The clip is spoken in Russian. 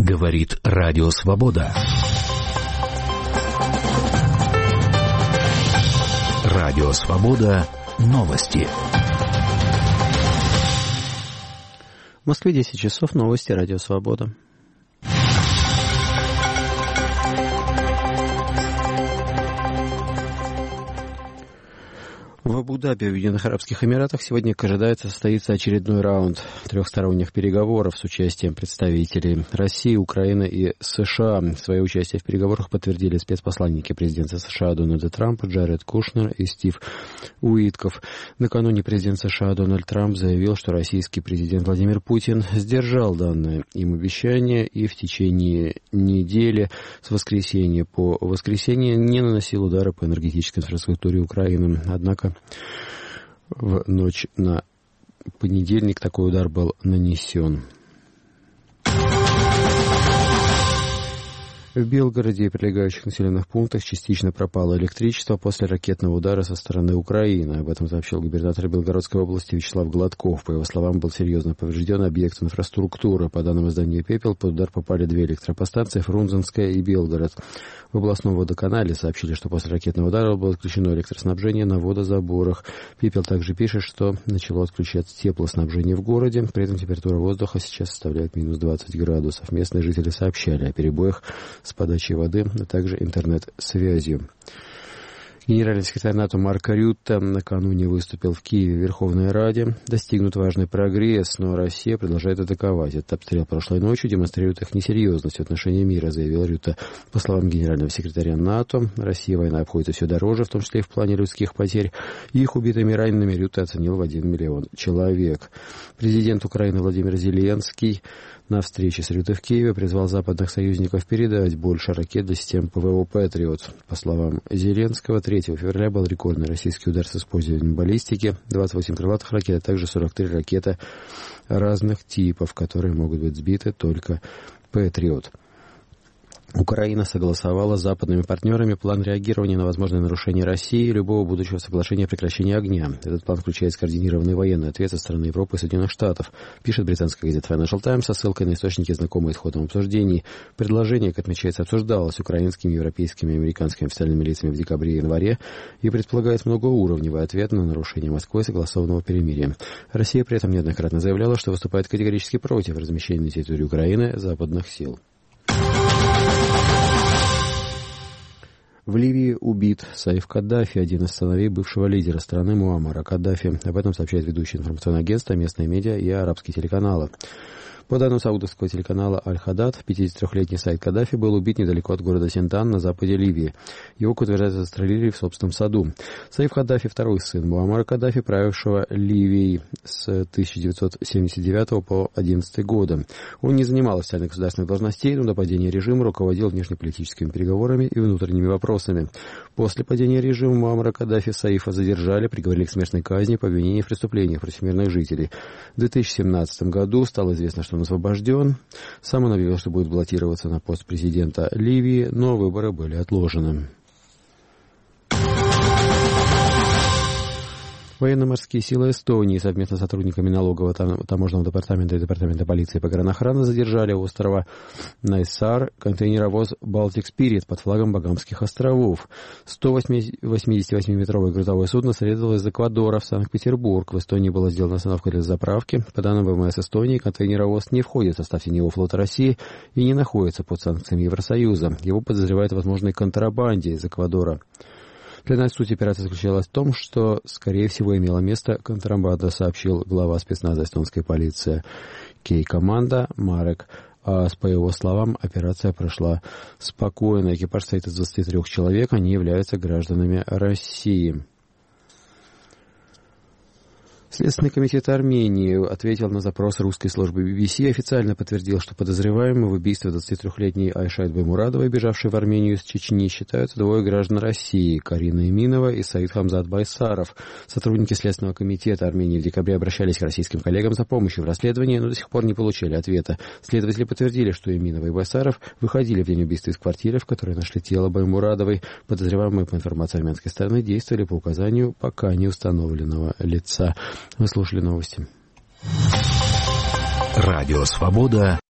Говорит Радио Свобода. Радио Свобода. Новости. В Москве 10 часов. Новости Радио Свобода. В Абу-Даби, Объединенных Арабских Эмиратах, сегодня ожидается состоится очередной раунд трехсторонних переговоров с участием представителей России, Украины и США. Свое участие в переговорах подтвердили спецпосланники президента США Дональда Трампа Джаред Кушнер и Стив Уитков. Накануне президент США Дональд Трамп заявил, что российский президент Владимир Путин сдержал данное им обещание и в течение недели с воскресенья по воскресенье не наносил удары по энергетической инфраструктуре Украины. Однако в ночь на понедельник такой удар был нанесен. В Белгороде и прилегающих населенных пунктах частично пропало электричество после ракетного удара со стороны Украины. Об этом сообщил губернатор Белгородской области Вячеслав Гладков. По его словам, был серьезно поврежден объект инфраструктуры. По данным издания «Пепел», под удар попали две электропостанции — Фрунзенская и Белгород. В областном водоканале сообщили, что после ракетного удара было отключено электроснабжение на водозаборах. «Пепел» также пишет, что начало отключаться теплоснабжение в городе. При этом температура воздуха сейчас составляет минус 20 градусов. Местные жители сообщали о перебоях с подачей воды, а также интернет-связью. Генеральный секретарь НАТО Марк Рютте накануне выступил в Киеве в Верховной Раде. Достигнут важный прогресс, но Россия продолжает атаковать. Этот обстрел прошлой ночью демонстрирует их несерьезность в отношении мира, заявил Рютте. По словам генерального секретаря НАТО, России война обходится все дороже, в том числе и в плане людских потерь. Их убитыми и ранеными Рютте оценил в 1 миллион человек. Президент Украины Владимир Зеленский на встрече с Рютте в Киеве призвал западных союзников передать больше ракет для систем ПВО «Патриот». По словам Зеленского, 3 февраля был рекордный российский удар с использованием баллистики, 28 крылатых ракет, а также 43 ракеты разных типов, которые могут быть сбиты только «Патриот». Украина согласовала с западными партнерами план реагирования на возможные нарушения России и любого будущего соглашения о прекращении огня. Этот план включает скоординированный военный ответ со стороны Европы и Соединенных Штатов, пишет британская газета Financial Times со ссылкой на источники, знакомые исходом обсуждений. Предложение, как отмечается, обсуждалось украинскими, европейскими и американскими официальными лицами в декабре и январе и предполагает многоуровневый ответ на нарушение Москвой согласованного перемирия. Россия при этом неоднократно заявляла, что выступает категорически против размещения на территории Украины западных сил. В Ливии убит Саиф Каддафи, один из сыновей бывшего лидера страны Муаммара Каддафи. Об этом сообщает ведущее информационное агентство, местные медиа и арабские телеканалы. По данным саудовского телеканала «Аль-Хадад», 53-летний Саид Каддафи был убит недалеко от города Синтан на западе Ливии. Его, как утверждается, застрелили в собственном саду. Саиф Каддафи — второй сын Муаммара Каддафи, правившего Ливией с 1979 по 2011 годы. Он не занимал официальных государственных должностей, но до падения режима руководил внешнеполитическими переговорами и внутренними вопросами. После падения режима Муаммара Каддафи Саифа задержали, приговорили к смертной казни по обвинению в преступлениях против мирных жителей. В 2017 году стало известно, что он освобожден. Сам он объявил, что будет баллотироваться на пост президента Ливии, но выборы были отложены. Военно-морские силы Эстонии совместно с сотрудниками налогового таможенного департамента и департамента полиции и погранохраны задержали у острова Найсар контейнеровоз Baltic Spirit под флагом Багамских островов. 188-метровое грузовое судно следовало из Эквадора в Санкт-Петербург. В Эстонии была сделана остановка для заправки. По данным ВМС Эстонии, контейнеровоз не входит в состав теневого флота России и не находится под санкциями Евросоюза. Его подозревают в возможной контрабанде из Эквадора. Для суть операции заключалась в том, что, скорее всего, имела место контрабанда, сообщил глава спецназа эстонской полиции Кей-команда Марек. По его словам, операция прошла спокойно. Экипаж состоит из 23 человек, они являются гражданами России. Следственный комитет Армении ответил на запрос русской службы BBC и официально подтвердил, что подозреваемые в убийстве 23-летней Айшат Баймурадовой, бежавшей в Армению из Чечни, считаются двое граждан России — Карина Иминова и Саид Хамзат Байсаров. Сотрудники Следственного комитета Армении в декабре обращались к российским коллегам за помощью в расследовании, но до сих пор не получили ответа. Следователи подтвердили, что Иминова и Байсаров выходили в день убийства из квартиры, в которой нашли тело Баймурадовой. Подозреваемые, по информации армянской стороны, действовали по указанию пока не установленного лица. Вы слушали новости. Радио Свобода.